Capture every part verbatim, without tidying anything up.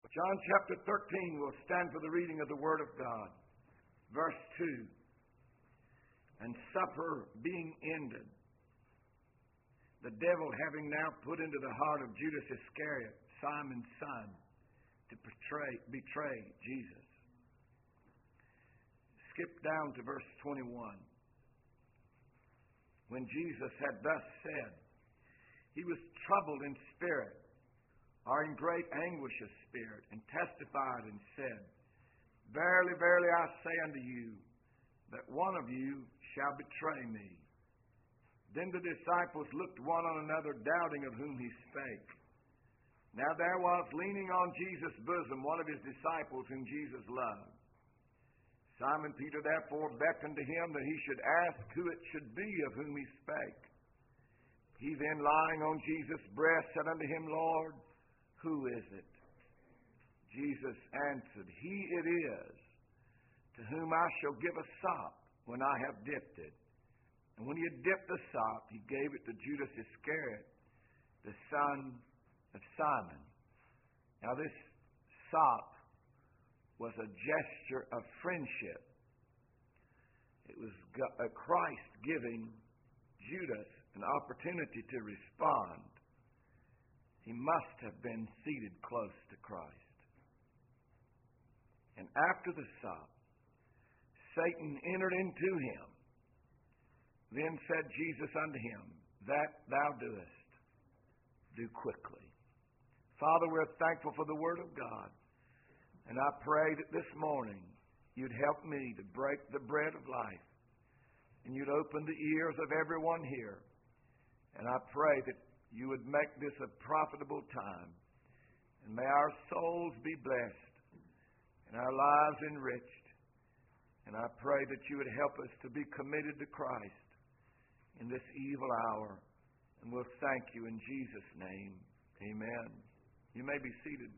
John chapter thirteen will stand for the reading of the Word of God. Verse two. And supper being ended, the devil having now put into the heart of Judas Iscariot, Simon's son, to betray, betray Jesus. Skip down to verse twenty-one. When Jesus had thus said, he was troubled in spirit, or in great anguish of spirit, and testified and said, Verily, verily, I say unto you, that one of you shall betray me. Then the disciples looked one on another, doubting of whom he spake. Now there was leaning on Jesus' bosom one of his disciples whom Jesus loved. Simon Peter therefore beckoned to him that he should ask who it should be of whom he spake. He then, lying on Jesus' breast, said unto him, Lord, who is it? Jesus answered, He it is, to whom I shall give a sop when I have dipped it. And when he had dipped the sop, he gave it to Judas Iscariot, the son of Simon. Now this sop was a gesture of friendship. It was Christ giving Judas an opportunity to respond. He must have been seated close to Christ. And after the sop, Satan entered into him. Then said Jesus unto him, That thou doest, do quickly. Father, we're thankful for the Word of God. And I pray that this morning you'd help me to break the bread of life. And you'd open the ears of everyone here. And I pray that you would make this a profitable time. And may our souls be blessed and our lives enriched. And I pray that you would help us to be committed to Christ in this evil hour. And we'll thank you in Jesus' name. Amen. You may be seated.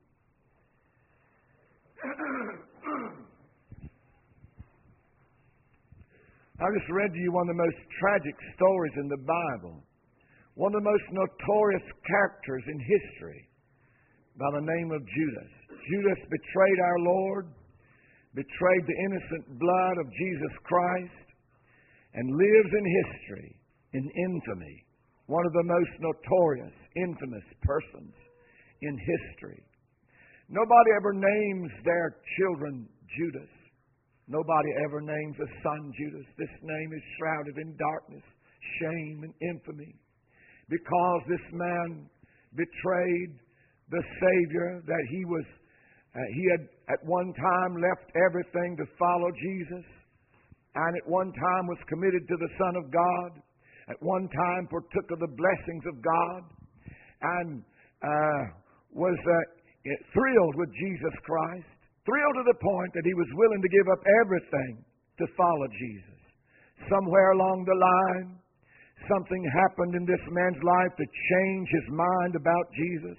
I just read to you one of the most tragic stories in the Bible. One of the most notorious characters in history by the name of Judas. Judas betrayed our Lord, betrayed the innocent blood of Jesus Christ, and lives in history in infamy. One of the most notorious, infamous persons in history. Nobody ever names their children Judas. Nobody ever names a son Judas. This name is shrouded in darkness, shame, and infamy. Because this man betrayed the Savior that he was, uh, he had at one time left everything to follow Jesus, and at one time was committed to the Son of God, at one time partook of the blessings of God, and uh, was uh, thrilled with Jesus Christ, thrilled to the point that he was willing to give up everything to follow Jesus. Somewhere along the line, something happened in this man's life to change his mind about Jesus.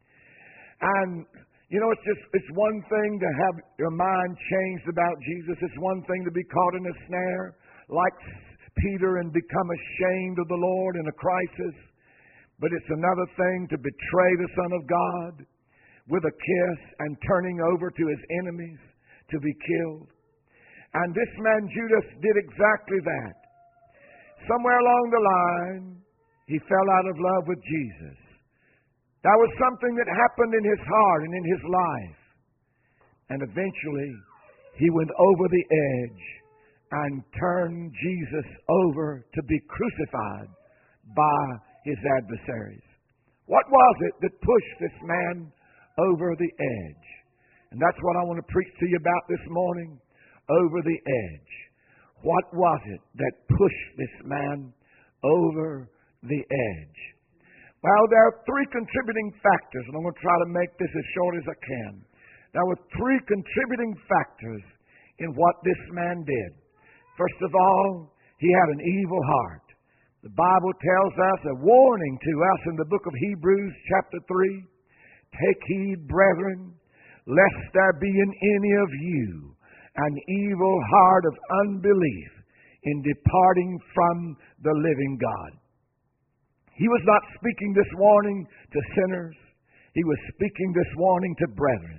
And, you know, it's just, it's one thing to have your mind changed about Jesus. It's one thing to be caught in a snare like Peter and become ashamed of the Lord in a crisis. But it's another thing to betray the Son of God with a kiss and turning over to his enemies to be killed. And this man Judas did exactly that. Somewhere along the line, he fell out of love with Jesus. That was something that happened in his heart and in his life. And eventually, he went over the edge and turned Jesus over to be crucified by his adversaries. What was it that pushed this man over the edge? And that's what I want to preach to you about this morning. Over the edge. What was it that pushed this man over the edge? Well, there are three contributing factors, and I'm going to try to make this as short as I can. There were three contributing factors in what this man did. First of all, he had an evil heart. The Bible tells us, a warning to us in the book of Hebrews chapter three, Take heed, brethren, lest there be in any of you an evil heart of unbelief in departing from the living God. He was not speaking this warning to sinners. He was speaking this warning to brethren.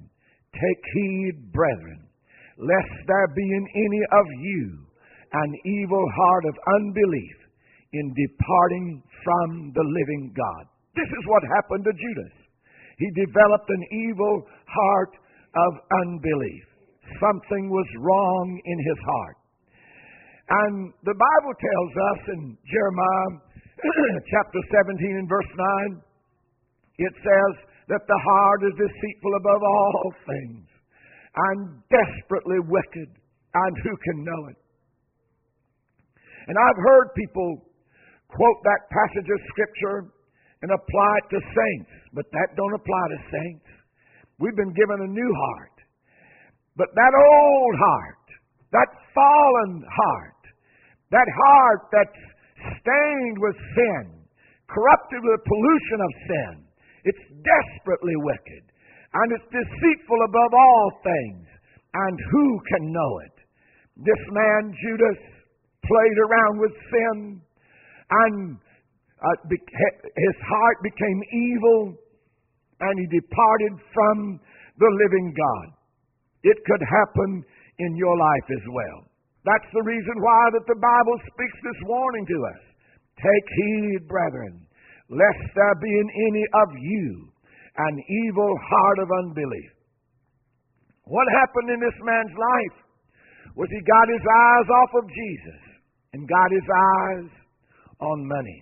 Take heed, brethren, lest there be in any of you an evil heart of unbelief in departing from the living God. This is what happened to Judas. He developed an evil heart of unbelief. Something was wrong in his heart. And the Bible tells us in Jeremiah chapter seventeen and verse nine, it says that the heart is deceitful above all things and desperately wicked, and who can know it? And I've heard people quote that passage of Scripture and apply it to saints, but that don't apply to saints. We've been given a new heart. But that old heart, that fallen heart, that heart that's stained with sin, corrupted with the pollution of sin, it's desperately wicked, and it's deceitful above all things, and who can know it? This man, Judas, played around with sin, and uh, his heart became evil, and he departed from the living God. It could happen in your life as well. That's the reason why that the Bible speaks this warning to us. Take heed, brethren, lest there be in any of you an evil heart of unbelief. What happened in this man's life was he got his eyes off of Jesus and got his eyes on money.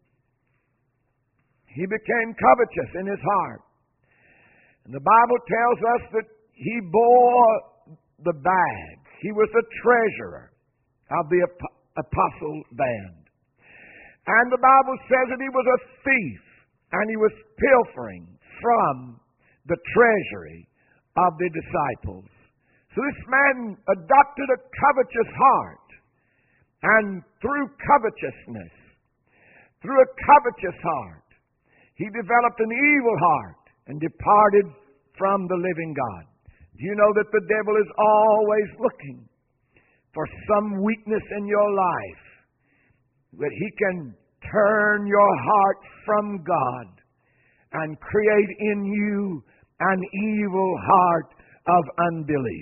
He became covetous in his heart. And the Bible tells us that he bore the bag. He was the treasurer of the apostle band. And the Bible says that he was a thief, and he was pilfering from the treasury of the disciples. So this man adopted a covetous heart, and through covetousness, through a covetous heart, he developed an evil heart and departed from the living God. Do you know that the devil is always looking for some weakness in your life, that he can turn your heart from God and create in you an evil heart of unbelief?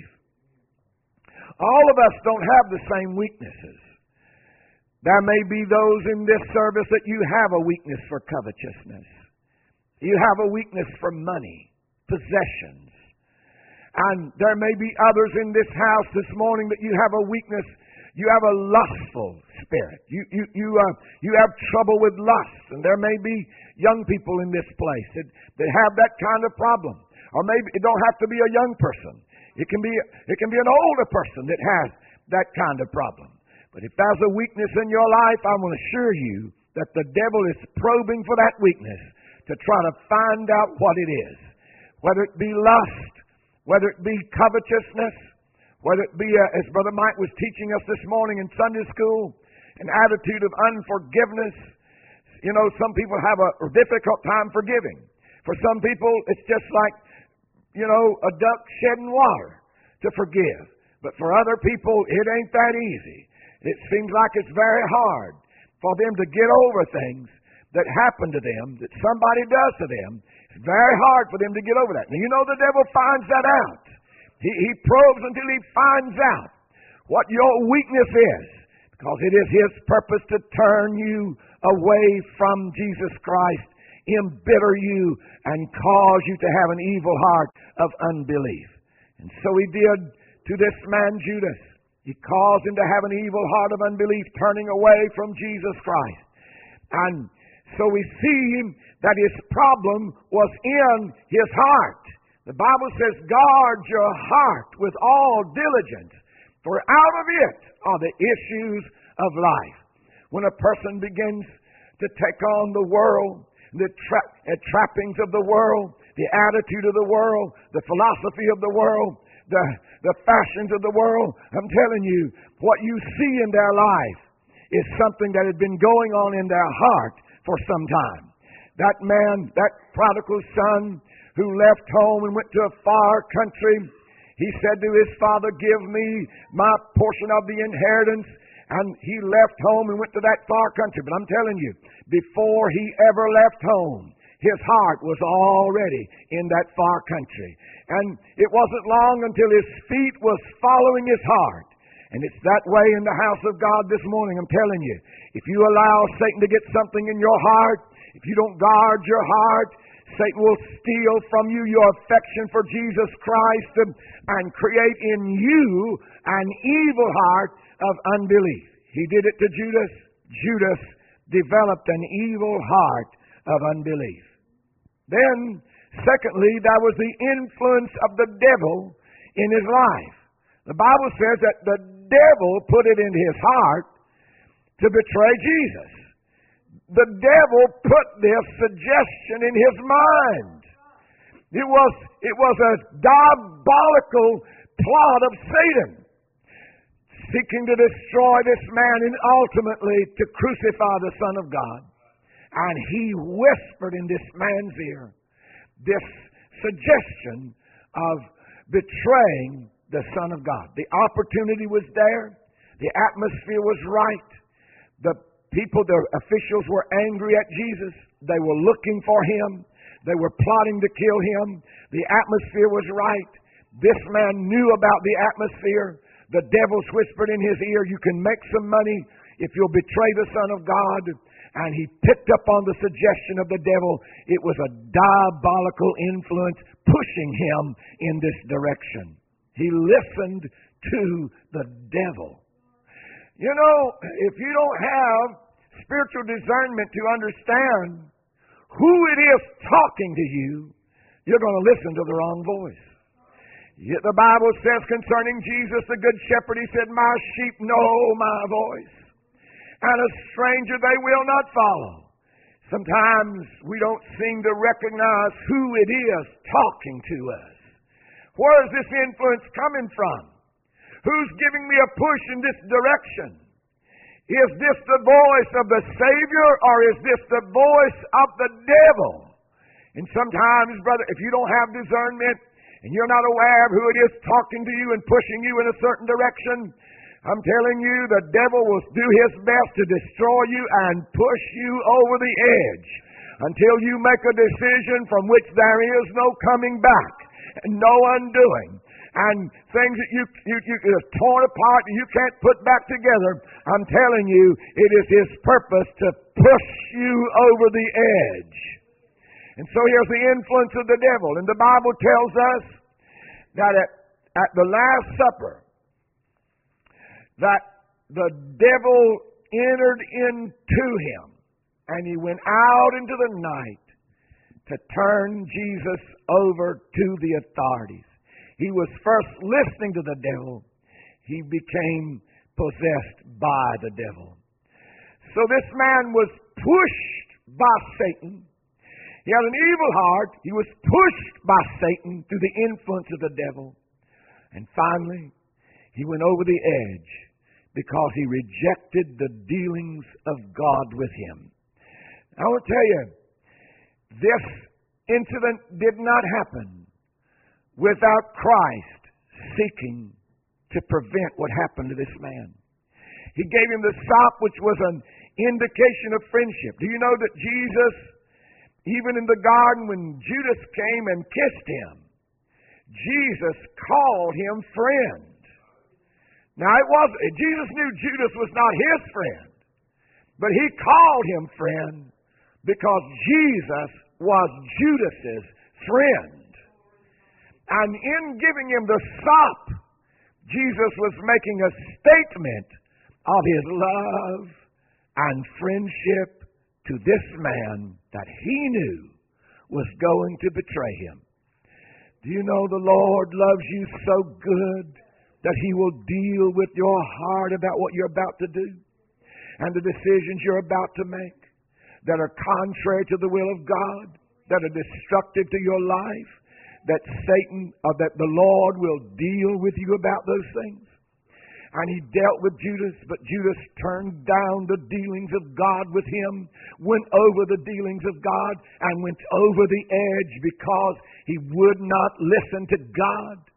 All of us don't have the same weaknesses. There may be those in this service that you have a weakness for covetousness. You have a weakness for money, possessions. And there may be others in this house this morning that you have a weakness. You have a lustful spirit. You you you uh, you have trouble with lust, and there may be young people in this place that, that have that kind of problem. Or maybe it don't have to be a young person. It can be it can be an older person that has that kind of problem. But if there's a weakness in your life, I will assure you that the devil is probing for that weakness to try to find out what it is. Whether it be lust, whether it be covetousness, whether it be, uh, as Brother Mike was teaching us this morning in Sunday school, an attitude of unforgiveness. You know, some people have a difficult time forgiving. For some people, it's just like, you know, a duck shedding water to forgive. But for other people, it ain't that easy. It seems like it's very hard for them to get over things that happen to them, that somebody does to them. It's very hard for them to get over that. Now, you know the devil finds that out. He, he probes until he finds out what your weakness is, because it is his purpose to turn you away from Jesus Christ, embitter you, and cause you to have an evil heart of unbelief. And so he did to this man Judas. He caused him to have an evil heart of unbelief, turning away from Jesus Christ. And so we see that his problem was in his heart. The Bible says, guard your heart with all diligence, for out of it are the issues of life. When a person begins to take on the world, the tra- uh, trappings of the world, the attitude of the world, the philosophy of the world, the, the fashions of the world, I'm telling you, what you see in their life is something that had been going on in their heart for some time. That man, that prodigal son who left home and went to a far country, he said to his father, give me my portion of the inheritance. And he left home and went to that far country. But I'm telling you, before he ever left home, His heart was already in that far country. And it wasn't long until his feet was following his heart. And it's that way in the house of God this morning. I'm telling you, if you allow Satan to get something in your heart, if you don't guard your heart, Satan will steal from you your affection for Jesus Christ and, and create in you an evil heart of unbelief. He did it to Judas. Judas developed an evil heart of unbelief. Then, secondly, there was the influence of the devil in his life. The Bible says that the devil put it in his heart to betray Jesus. The devil put this suggestion in his mind. It was, it was a diabolical plot of Satan, seeking to destroy this man and ultimately to crucify the Son of God. And he whispered in this man's ear this suggestion of betraying the Son of God. The opportunity was there. The atmosphere was right. The people, the officials were angry at Jesus. They were looking for him. They were plotting to kill him. The atmosphere was right. This man knew about the atmosphere. The devil's whispered in his ear, you can make some money if you'll betray the Son of God. And he picked up on the suggestion of the devil. It was a diabolical influence pushing him in this direction. He listened to the devil. You know, if you don't have spiritual discernment to understand who it is talking to you, you're going to listen to the wrong voice. Yet the Bible says concerning Jesus, the Good Shepherd, he said, my sheep know my voice, and a stranger they will not follow. Sometimes we don't seem to recognize who it is talking to us. Where is this influence coming from? Who's giving me a push in this direction? Is this the voice of the Savior, or is this the voice of the devil? And sometimes, brother, if you don't have discernment and you're not aware of who it is talking to you and pushing you in a certain direction, I'm telling you, the devil will do his best to destroy you and push you over the edge until you make a decision from which there is no coming back and no undoing. And things that you, you, you are torn apart and you can't put back together, I'm telling you, it is his purpose to push you over the edge. And so here's the influence of the devil. And the Bible tells us that at, at the Last Supper, that the devil entered into him, and he went out into the night to turn Jesus over to the authorities. He was first listening to the devil. He became possessed by the devil. So this man was pushed by Satan. He had an evil heart. He was pushed by Satan through the influence of the devil. And finally, he went over the edge because he rejected the dealings of God with him. I want to tell you, this incident did not happen without Christ seeking to prevent what happened to this man. He gave him the sop, which was an indication of friendship. Do you know that Jesus, even in the garden when Judas came and kissed him, Jesus called him friend. Now, it was Jesus knew Judas was not his friend, but he called him friend because Jesus was Judas's friend. And in giving him the sop, Jesus was making a statement of his love and friendship to this man that he knew was going to betray him. Do you know the Lord loves you so good that he will deal with your heart about what you're about to do and the decisions you're about to make that are contrary to the will of God, that are destructive to your life, that Satan, or that the Lord will deal with you about those things? And he dealt with Judas, but Judas turned down the dealings of God with him, went over the dealings of God, and went over the edge because he would not listen to God.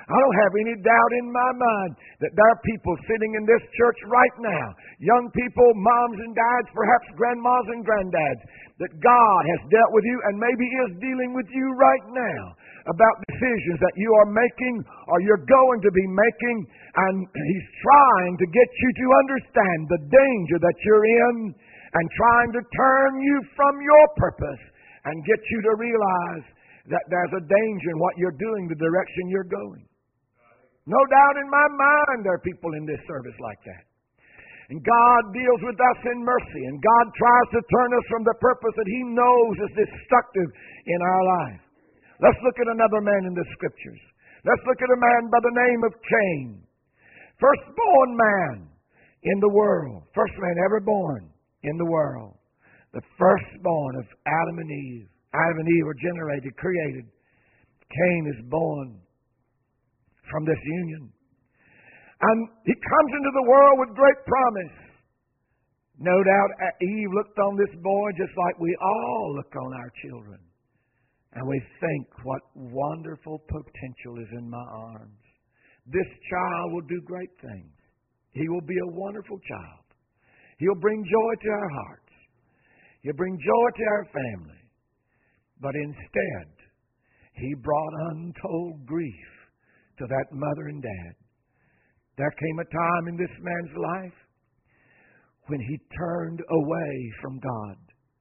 I don't have any doubt in my mind that there are people sitting in this church right now, young people, moms and dads, perhaps grandmas and granddads, that God has dealt with you and maybe is dealing with you right now about decisions that you are making or you're going to be making, and He's trying to get you to understand the danger that you're in and trying to turn you from your purpose and get you to realize that there's a danger in what you're doing, the direction you're going. No doubt in my mind there are people in this service like that. And God deals with us in mercy, and God tries to turn us from the purpose that He knows is destructive in our life. Let's look at another man in the Scriptures. Let's look at a man by the name of Cain. Firstborn man in the world. First man ever born in the world. The firstborn of Adam and Eve. Adam and Eve were generated, created. Cain is born from this union. And he comes into the world with great promise. No doubt Eve looked on this boy just like we all look on our children. And we think, what wonderful potential is in my arms. This child will do great things. He will be a wonderful child. He'll bring joy to our hearts. He'll bring joy to our family. But instead, he brought untold grief to that mother and dad. There came a time in this man's life when he turned away from God.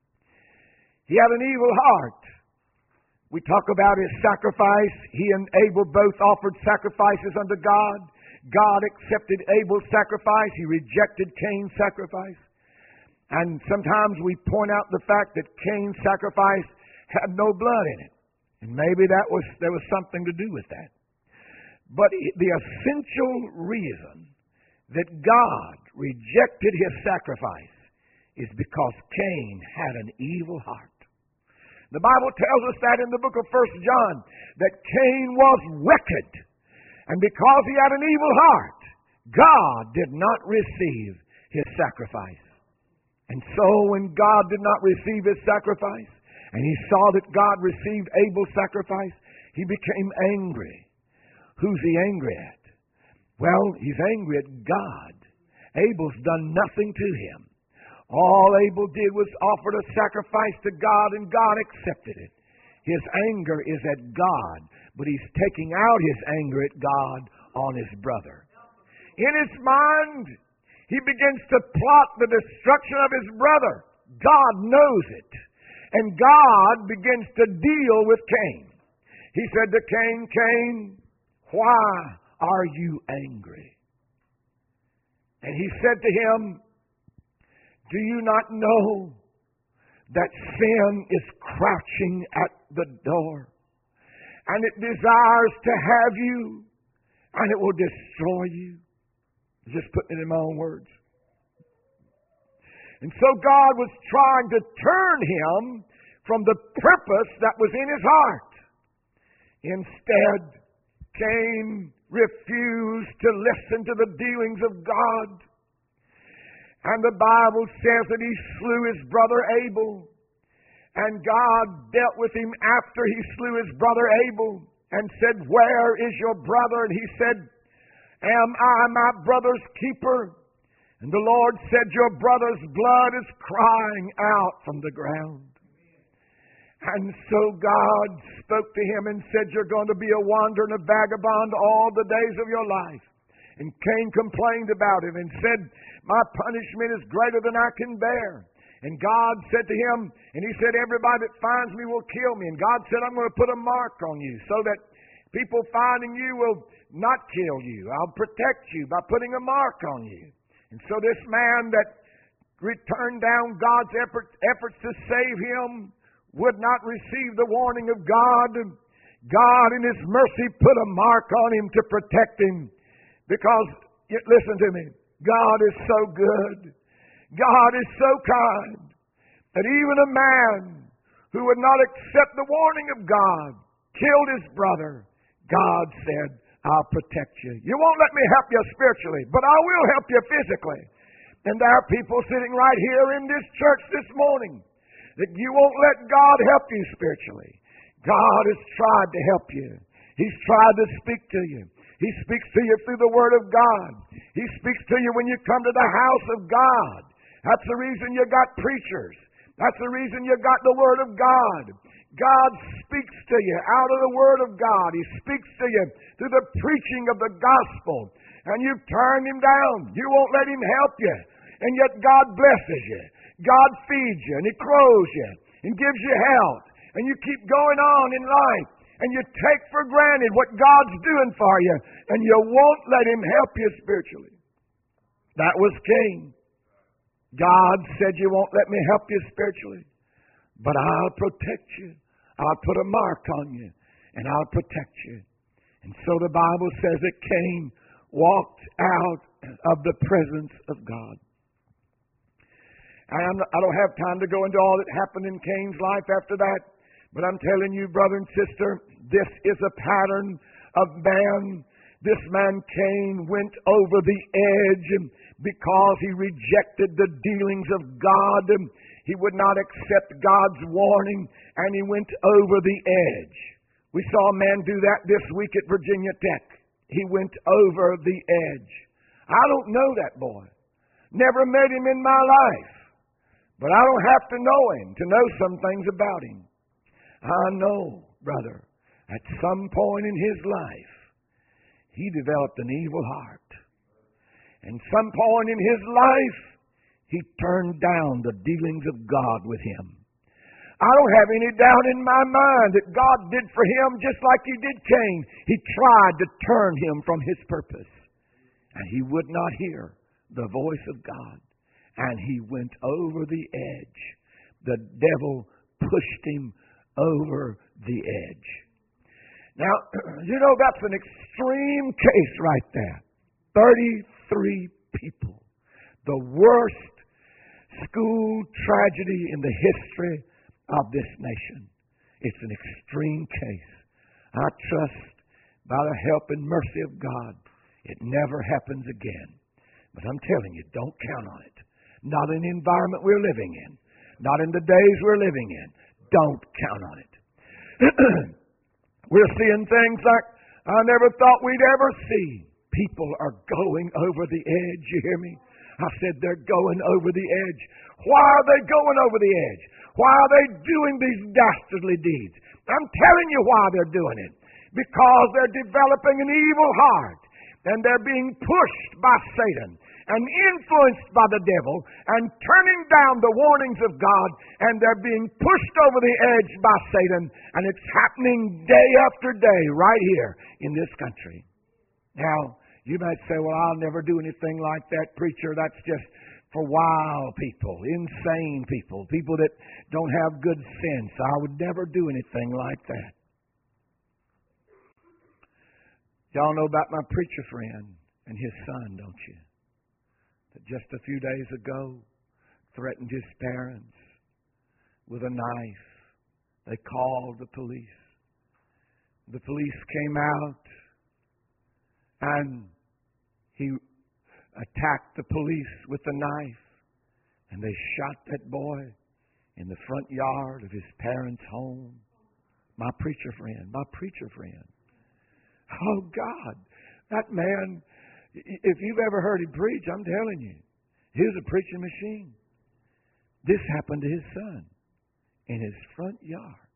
He had an evil heart. We talk about his sacrifice. He and Abel both offered sacrifices unto God. God accepted Abel's sacrifice. He rejected Cain's sacrifice. And sometimes we point out the fact that Cain's sacrifice had no blood in it. And maybe that was there was something to do with that. But the essential reason that God rejected his sacrifice is because Cain had an evil heart. The Bible tells us that in the book of First John, that Cain was wicked. And because he had an evil heart, God did not receive his sacrifice. And so when God did not receive his sacrifice, and he saw that God received Abel's sacrifice, he became angry. Who's he angry at? Well, he's angry at God. Abel's done nothing to him. All Abel did was offer a sacrifice to God, and God accepted it. His anger is at God, but he's taking out his anger at God on his brother. In his mind, he begins to plot the destruction of his brother. God knows it. And God begins to deal with Cain. He said to Cain, Cain, why are you angry? And he said to him, do you not know that sin is crouching at the door? And it desires to have you, and it will destroy you. Just putting it in my own words. And so God was trying to turn him from the purpose that was in his heart. Instead, Cain refused to listen to the dealings of God. And the Bible says that he slew his brother Abel. And God dealt with him after he slew his brother Abel and said, where is your brother? And he said, am I my brother's keeper? And the Lord said, your brother's blood is crying out from the ground. And so God spoke to him and said, you're going to be a wanderer and a vagabond all the days of your life. And Cain complained about him and said, my punishment is greater than I can bear. And God said to him, and he said, everybody that finds me will kill me. And God said, I'm going to put a mark on you so that people finding you will not kill you. I'll protect you by putting a mark on you. And so this man that returned down God's effort, efforts to save him would not receive the warning of God. God in his mercy put a mark on him to protect him. Because, listen to me, God is so good. God is so kind that even a man who would not accept the warning of God killed his brother. God said, I'll protect you. You won't let me help you spiritually, but I will help you physically. And there are people sitting right here in this church this morning that you won't let God help you spiritually. God has tried to help you. He's tried to speak to you. He speaks to you through the Word of God. He speaks to you when you come to the house of God. That's the reason you got preachers. That's the reason you got the Word of God. God speaks to you out of the Word of God. He speaks to you through the preaching of the gospel. And you've turned Him down. You won't let Him help you. And yet God blesses you. God feeds you and He clothes you and gives you health. And you keep going on in life. And you take for granted what God's doing for you. And you won't let Him help you spiritually. That was Cain. God said, you won't let me help you spiritually. But I'll protect you. I'll put a mark on you. And I'll protect you. And so the Bible says that Cain walked out of the presence of God. And I don't have time to go into all that happened in Cain's life after that. But I'm telling you, brother and sister, this is a pattern of man. This man Cain went over the edge because he rejected the dealings of God. He would not accept God's warning, and he went over the edge. We saw a man do that this week at Virginia Tech. He went over the edge. I don't know that boy. Never met him in my life. But I don't have to know him to know some things about him. I know, brother, at some point in his life, he developed an evil heart. And some point in his life, he turned down the dealings of God with him. I don't have any doubt in my mind that God did for him just like He did Cain. He tried to turn him from his purpose. And he would not hear the voice of God. And he went over the edge. The devil pushed him over the edge. Now, you know, that's an extreme case right there. thirty-three people. The worst school tragedy in the history of this nation. It's an extreme case. I trust by the help and mercy of God, it never happens again. But I'm telling you, don't count on it. Not in the environment we're living in. Not in the days we're living in. Don't count on it. We're seeing things like I never thought we'd ever see. People are going over the edge. You hear me? I said they're going over the edge. Why are they going over the edge? Why are they doing these dastardly deeds? I'm telling you why they're doing it. Because they're developing an evil heart. And they're being pushed by Satan and influenced by the devil and turning down the warnings of God, and they're being pushed over the edge by Satan, and it's happening day after day right here in this country. Now, you might say, well, I'll never do anything like that, preacher. That's just for wild people, insane people, people that don't have good sense. I would never do anything like that. Y'all know about my preacher friend and his son, don't you? That just a few days ago threatened his parents with a knife. They called the police. The police came out and he attacked the police with the knife, and they shot that boy in the front yard of his parents' home. My preacher friend, my preacher friend. Oh, God, that man, if you've ever heard him preach, I'm telling you, he was a preaching machine. This happened to his son in his front yard.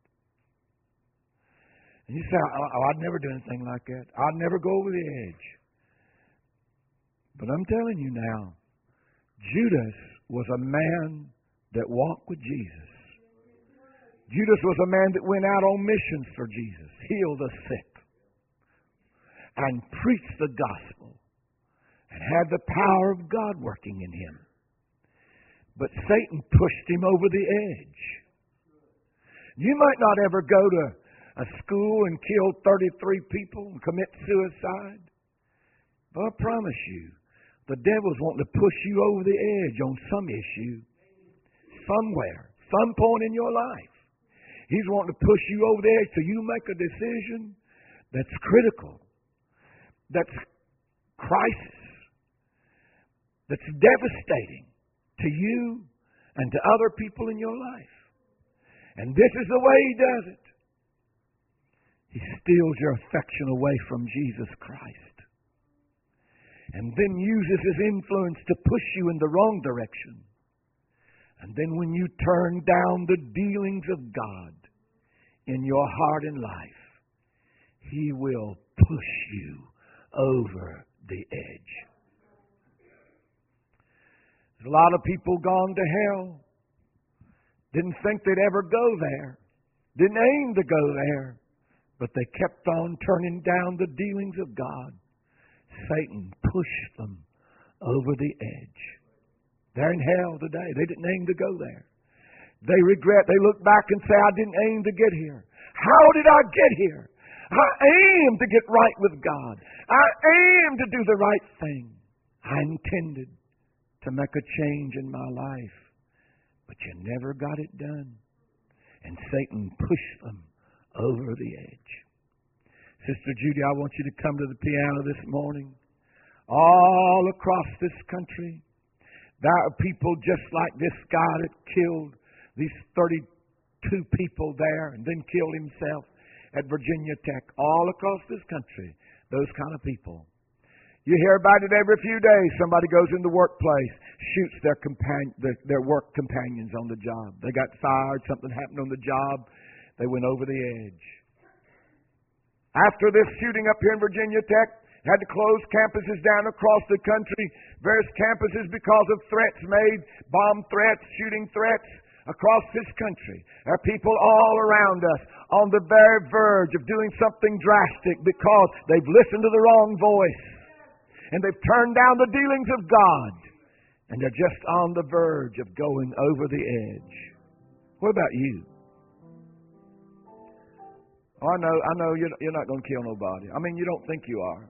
And you say, oh, I'd never do anything like that. I'd never go over the edge. But I'm telling you now, Judas was a man that walked with Jesus. Judas was a man that went out on missions for Jesus, healed the sick, and preached the gospel, and had the power of God working in him. But Satan pushed him over the edge. You might not ever go to a school and kill thirty-three people and commit suicide, but I promise you, the devil's wanting to push you over the edge on some issue, somewhere, some point in your life. He's wanting to push you over the edge till you make a decision that's critical, that's crisis, that's devastating to you and to other people in your life. And this is the way he does it. He steals your affection away from Jesus Christ. And then uses his influence to push you in the wrong direction. And then when you turn down the dealings of God in your heart and life, he will push you over the edge. There's a lot of people gone to hell. Didn't think they'd ever go there. Didn't aim to go there. But they kept on turning down the dealings of God. Satan pushed them over the edge. They're in hell today. They didn't aim to go there. They regret. They look back and say, I didn't aim to get here. How did I get here? I aimed to get right with God. I aimed to do the right thing. I intended to make a change in my life. But you never got it done. And Satan pushed them over the edge. Sister Judy, I want you to come to the piano this morning. All across this country, there are people just like this guy that killed these thirty-two people there and then killed himself at Virginia Tech. All across this country, those kind of people. You hear about it every few days. Somebody goes in the workplace, shoots their companion, their, their work companions on the job. They got fired. Something happened on the job. They went over the edge. After this shooting up here in Virginia Tech, had to close campuses down across the country, various campuses because of threats made, bomb threats, shooting threats across this country. There are people all around us on the very verge of doing something drastic because they've listened to the wrong voice and they've turned down the dealings of God and they're just on the verge of going over the edge. What about you? Oh, I know, I know you're, you're not going to kill nobody. I mean, you don't think you are.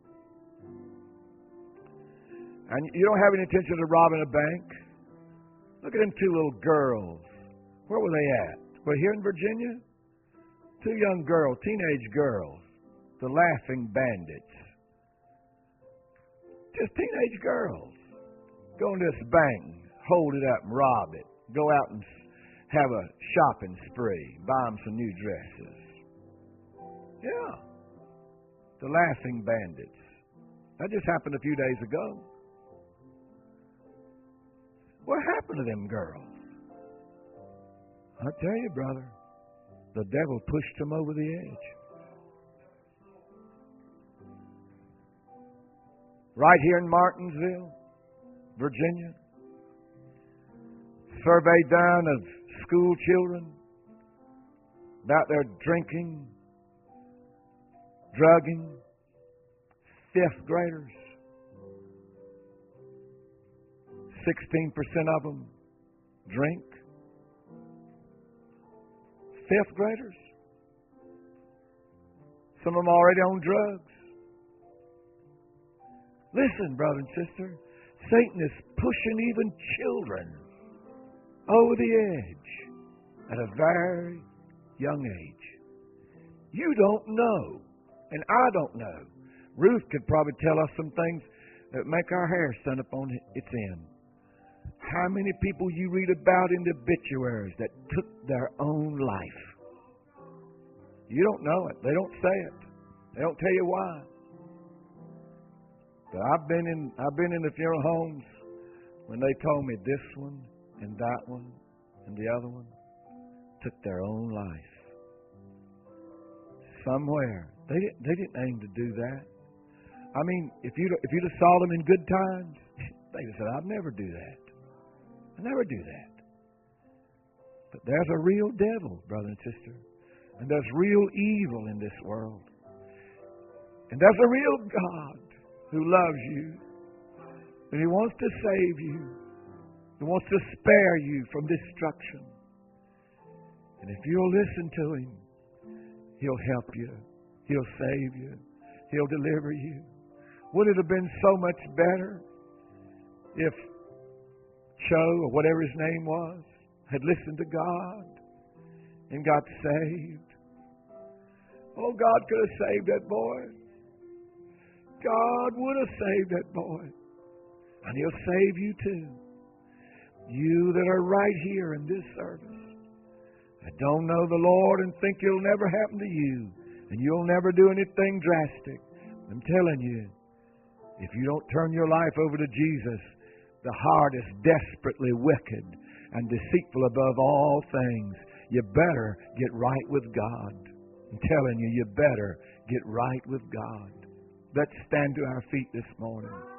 And you don't have any intention of robbing a bank. Look at them two little girls. Where were they at? Well, here in Virginia? Two young girls, teenage girls, the Laughing Bandits. Just teenage girls. Go into this bank, hold it up and rob it. Go out and have a shopping spree. Buy them some new dresses. Yeah. The Laughing Bandits. That just happened a few days ago. What happened to them girls? I tell you, brother, the devil pushed them over the edge. Right here in Martinsville, Virginia, survey done of school children about their drinking, drugging, fifth graders. sixteen percent of them drink. Fifth graders. Some of them already on drugs. Listen, brother and sister, Satan is pushing even children over the edge at a very young age. You don't know, and I don't know. Ruth could probably tell us some things that make our hair stand up on its end. How many people you read about in the obituaries that took their own life? You don't know it. They don't say it. They don't tell you why. But I've been in I've been in the funeral homes when they told me this one and that one and the other one took their own life. Somewhere. They didn't they didn't aim to do that. I mean, if you if you'd have saw them in good times, they'd have said, I'd never do that. I never do that. But there's a real devil, brother and sister. And there's real evil in this world. And there's a real God who loves you. And He wants to save you. He wants to spare you from destruction. And if you'll listen to Him, He'll help you. He'll save you. He'll deliver you. Would it have been so much better if Cho, or whatever his name was, had listened to God and got saved? Oh, God could have saved that boy. God would have saved that boy. And He'll save you too. You that are right here in this service, that don't know the Lord and think it'll never happen to you, And you'll never do anything drastic. I'm telling you, if you don't turn your life over to Jesus, the heart is desperately wicked and deceitful above all things. You better get right with God. I'm telling you, you better get right with God. Let's stand to our feet this morning.